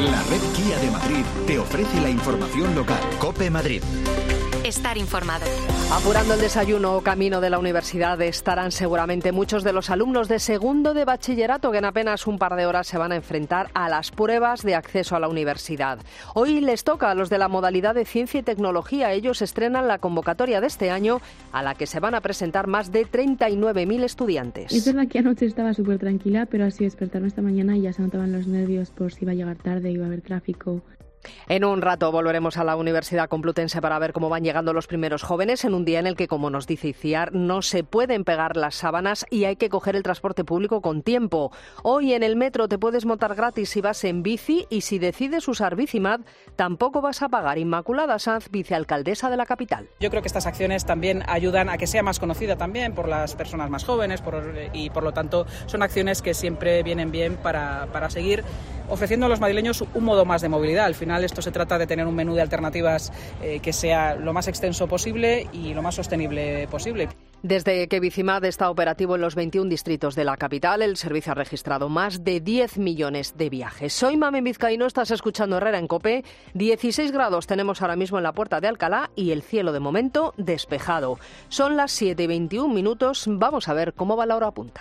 La red Kia de Madrid te ofrece la información local. COPE Madrid. Estar informado. Apurando el desayuno o camino de la universidad estarán seguramente muchos de los alumnos de segundo de bachillerato que en apenas un par de horas se van a enfrentar a las pruebas de acceso a la universidad. Hoy les toca a los de la modalidad de ciencia y tecnología. Ellos estrenan la convocatoria de este año a la que se van a presentar más de 39.000 estudiantes. Es verdad que anoche estaba súper tranquila, pero así despertarme esta mañana y ya se notaban los nervios por si iba a llegar tarde, iba a haber tráfico. En un rato volveremos a la Universidad Complutense para ver cómo van llegando los primeros jóvenes en un día en el que, como nos dice Iciar, no se pueden pegar las sábanas y hay que coger el transporte público con tiempo. Hoy en el metro te puedes montar gratis si vas en bici y si decides usar Bicimad tampoco vas a pagar. Inmaculada Sanz, vicealcaldesa de la capital. Yo creo que estas acciones también ayudan a que sea más conocida también por las personas más jóvenes y por lo tanto son acciones que siempre vienen bien para seguir ofreciendo a los madrileños un modo más de movilidad. Al final esto se trata de tener un menú de alternativas que sea lo más extenso posible y lo más sostenible posible. Desde que Bicimad está operativo en los 21 distritos de la capital, el servicio ha registrado más de 10 millones de viajes. Soy Mamen Vizcaíno, estás escuchando Herrera en COPE. 16 grados tenemos ahora mismo en la Puerta de Alcalá y el cielo de momento despejado. Son las 7:21. Vamos a ver cómo va la hora punta.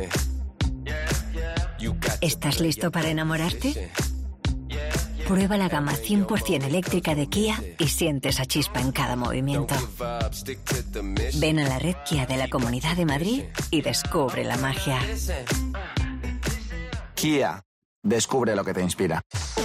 ¿Estás listo para enamorarte? Prueba la gama 100% eléctrica de Kia y siente esa chispa en cada movimiento. Ven a la red Kia de la Comunidad de Madrid y descubre la magia. Kia. Descubre lo que te inspira.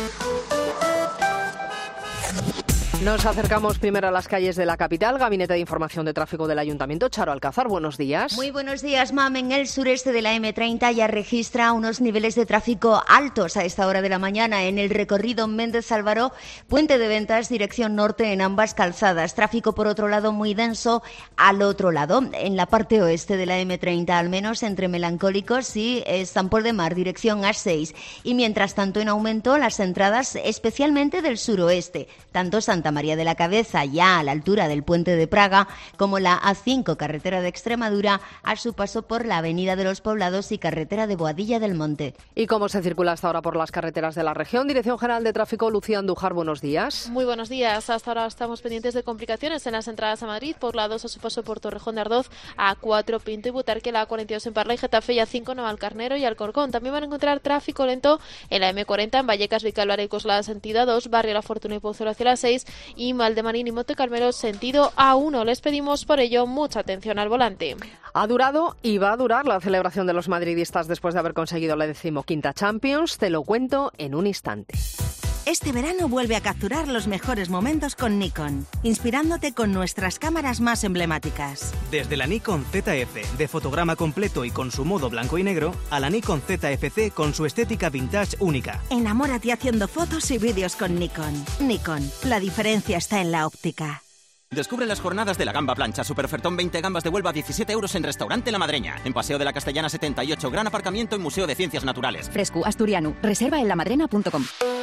Nos acercamos primero a las calles de la capital. Gabinete de Información de Tráfico del Ayuntamiento. Charo Alcázar, buenos días. Muy buenos días, Mam. En el sureste de la M30 ya registra unos niveles de tráfico altos a esta hora de la mañana en el recorrido Méndez Álvaro, Puente de Ventas, dirección norte en ambas calzadas. Tráfico, por otro lado, muy denso al otro lado, en la parte oeste de la M30, al menos entre Melancólicos y San Pol de Mar, dirección A6. Y mientras tanto, en aumento las entradas, especialmente del suroeste, tanto Santa María de la Cabeza, ya a la altura del Puente de Praga, como la A5, carretera de Extremadura, a su paso por la Avenida de los Poblados y carretera de Boadilla del Monte. ¿Y cómo se circula hasta ahora por las carreteras de la región? Dirección General de Tráfico, Lucía Andújar, buenos días. Muy buenos días. Hasta ahora estamos pendientes de complicaciones en las entradas a Madrid, por la 2 a su paso por Torrejón de Ardoz, A4 Pinto y Butarque, la A42 en Parla y Getafe, y A5 Navalcarnero y Alcorcón. También van a encontrar tráfico lento en la M40 en Vallecas, Vicálvaro y Coslada sentido A2, Barrio La Fortuna y Pozuelo hacia la 6 y Valdemarín y Montecarmelo sentido A1. Les pedimos por ello mucha atención al volante. Ha durado y va a durar la celebración de los madridistas después de haber conseguido la 15ª Champions. Te lo cuento en un instante. Este verano vuelve a capturar los mejores momentos con Nikon, inspirándote con nuestras cámaras más emblemáticas. Desde la Nikon ZF de fotograma completo y con su modo blanco y negro, a la Nikon ZFC con su estética vintage única. Enamórate haciendo fotos y vídeos con Nikon. Nikon, la diferencia está en la óptica. Descubre las jornadas de la gamba plancha. Superofertón 20 gambas de Huelva a 17 euros en Restaurante La Madreña. En Paseo de la Castellana 78, gran aparcamiento en Museo de Ciencias Naturales. Fresco Asturiano. Reserva en lamadrena.com.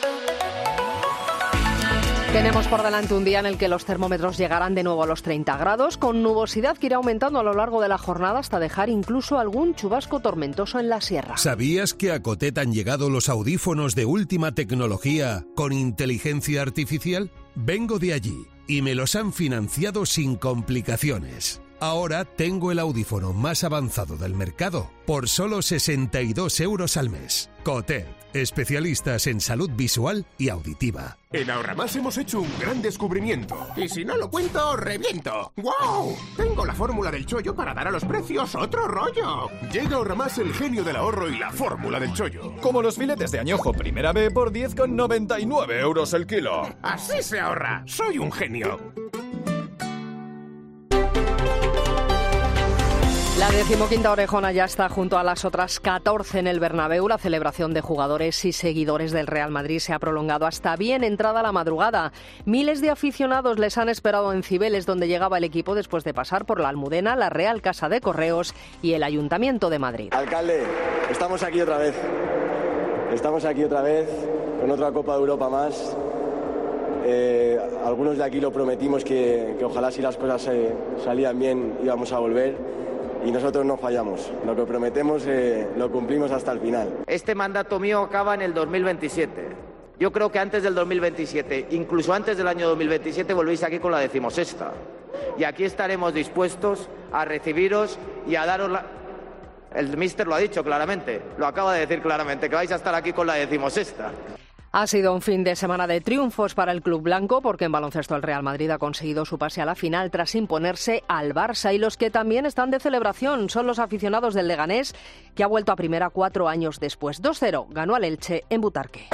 Tenemos por delante un día en el que los termómetros llegarán de nuevo a los 30 grados, con nubosidad que irá aumentando a lo largo de la jornada hasta dejar incluso algún chubasco tormentoso en la sierra. ¿Sabías que a Cotet han llegado los audífonos de última tecnología con inteligencia artificial? Vengo de allí y me los han financiado sin complicaciones. Ahora tengo el audífono más avanzado del mercado por solo 62 euros al mes. Cotet, especialistas en salud visual y auditiva. En Ahorramás hemos hecho un gran descubrimiento. Y si no lo cuento, reviento. ¡Wow! Tengo la fórmula del chollo para dar a los precios otro rollo. Llega Ahorramás el genio del ahorro y la fórmula del chollo. Como los filetes de añojo primera B por 10,99 euros el kilo. Así se ahorra. Soy un genio. La 15ª Orejona ya está junto a las otras 14 en el Bernabéu. La celebración de jugadores y seguidores del Real Madrid se ha prolongado hasta bien entrada la madrugada. Miles de aficionados les han esperado en Cibeles, donde llegaba el equipo después de pasar por la Almudena, la Real Casa de Correos y el Ayuntamiento de Madrid. Alcalde, estamos aquí otra vez. Estamos aquí otra vez con otra Copa de Europa más. Algunos de aquí lo prometimos que ojalá si las cosas salían bien íbamos a volver. Y nosotros no fallamos. Lo que prometemos lo cumplimos hasta el final. Este mandato mío acaba en el 2027. Yo creo que antes del 2027, incluso antes del año 2027, volvéis aquí con la 16ª. Y aquí estaremos dispuestos a recibiros y a daros la... El míster lo ha dicho claramente, lo acaba de decir claramente, que vais a estar aquí con la 16ª. Ha sido un fin de semana de triunfos para el club blanco, porque en baloncesto el Real Madrid ha conseguido su pase a la final tras imponerse al Barça. Y los que también están de celebración son los aficionados del Leganés, que ha vuelto a primera 4 años después. 2-0 ganó al Elche en Butarque.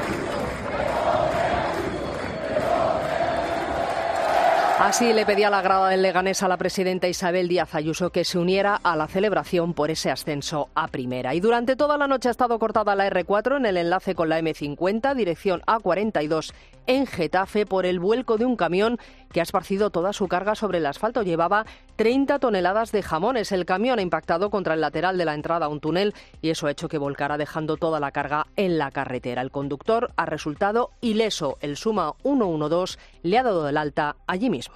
Así le pedía la grada del Leganés a la presidenta Isabel Díaz Ayuso que se uniera a la celebración por ese ascenso a primera. Y durante toda la noche ha estado cortada la R4 en el enlace con la M50, dirección A42 en Getafe, por el vuelco de un camión que ha esparcido toda su carga sobre el asfalto. Llevaba 30 toneladas de jamones. El camión ha impactado contra el lateral de la entrada a un túnel y eso ha hecho que volcara, dejando toda la carga en la carretera. El conductor ha resultado ileso. El Suma 112 le ha dado el alta allí mismo.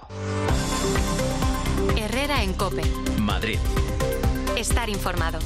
Herrera en COPE. Madrid. Estar informado.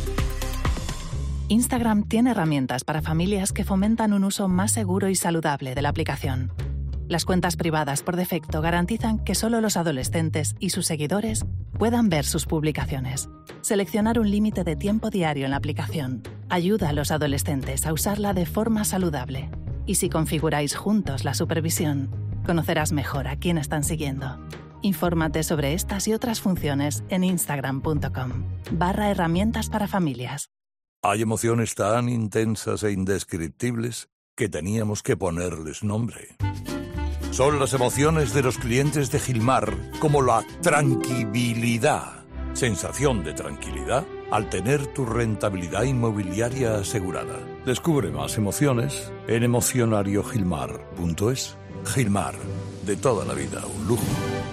Instagram tiene herramientas para familias que fomentan un uso más seguro y saludable de la aplicación. Las cuentas privadas por defecto garantizan que solo los adolescentes y sus seguidores puedan ver sus publicaciones. Seleccionar un límite de tiempo diario en la aplicación ayuda a los adolescentes a usarla de forma saludable. Y si configuráis juntos la supervisión, conocerás mejor a quién están siguiendo. Infórmate sobre estas y otras funciones en instagram.com/herramientas para familias. Hay emociones tan intensas e indescriptibles que teníamos que ponerles nombre. Son las emociones de los clientes de Gilmar, como la tranquilidad. Sensación de tranquilidad al tener tu rentabilidad inmobiliaria asegurada. Descubre más emociones en emocionariogilmar.es. Gilmar, de toda la vida, un lujo.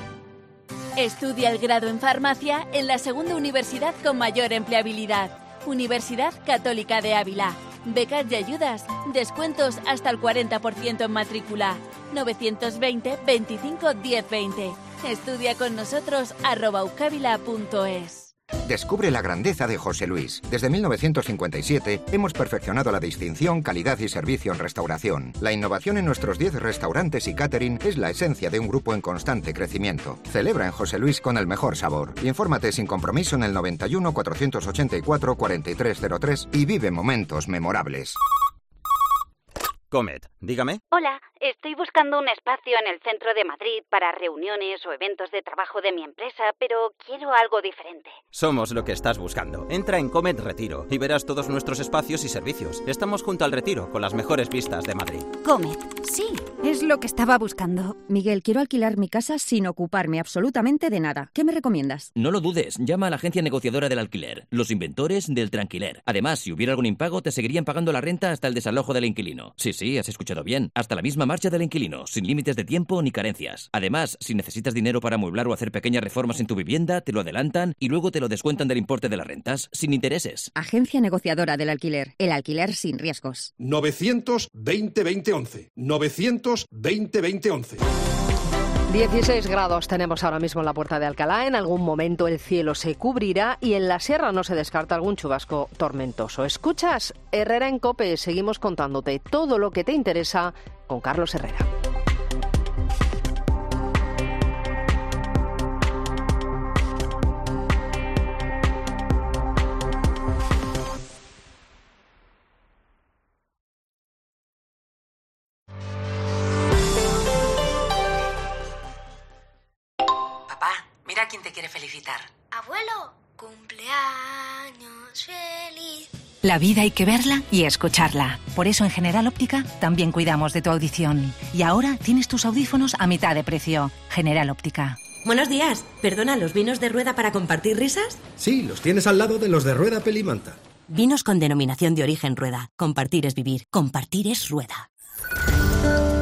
Estudia el grado en farmacia en la segunda universidad con mayor empleabilidad. Universidad Católica de Ávila. Becas y ayudas. Descuentos hasta el 40% en matrícula. 920 25 10 20. Estudia con nosotros @ucavila.es. Descubre la grandeza de José Luis. Desde 1957 hemos perfeccionado la distinción, calidad y servicio en restauración. La innovación en nuestros 10 restaurantes y catering es la esencia de un grupo en constante crecimiento. Celebra en José Luis con el mejor sabor. Infórmate sin compromiso en el 91 484 4303 y vive momentos memorables. Comet, dígame. Hola, estoy buscando un espacio en el centro de Madrid para reuniones o eventos de trabajo de mi empresa, pero quiero algo diferente. Somos lo que estás buscando. Entra en Comet Retiro y verás todos nuestros espacios y servicios. Estamos junto al Retiro, con las mejores vistas de Madrid. Comet, sí, es lo que estaba buscando. Miguel, quiero alquilar mi casa sin ocuparme absolutamente de nada. ¿Qué me recomiendas? No lo dudes, llama a la agencia negociadora del alquiler, los inventores del tranquiler. Además, si hubiera algún impago, te seguirían pagando la renta hasta el desalojo del inquilino. Sí, has escuchado bien. Hasta la misma marcha del inquilino, sin límites de tiempo ni carencias. Además, si necesitas dinero para amueblar o hacer pequeñas reformas en tu vivienda, te lo adelantan y luego te lo descuentan del importe de las rentas, sin intereses. Agencia negociadora del alquiler. El alquiler sin riesgos. 920-2011. 920-2011. 16 grados tenemos ahora mismo en la Puerta de Alcalá. En algún momento el cielo se cubrirá y en la sierra no se descarta algún chubasco tormentoso. Escuchas Herrera en COPE. Seguimos contándote todo lo que te interesa con Carlos Herrera. Mira quién te quiere felicitar. Abuelo, cumpleaños feliz. La vida hay que verla y escucharla. Por eso en General Óptica también cuidamos de tu audición. Y ahora tienes tus audífonos a mitad de precio. General Óptica. Buenos días. ¿Perdona, los vinos de Rueda para compartir risas? Sí, los tienes al lado de los de Rueda Pelimanta. Vinos con denominación de origen Rueda. Compartir es vivir. Compartir es Rueda.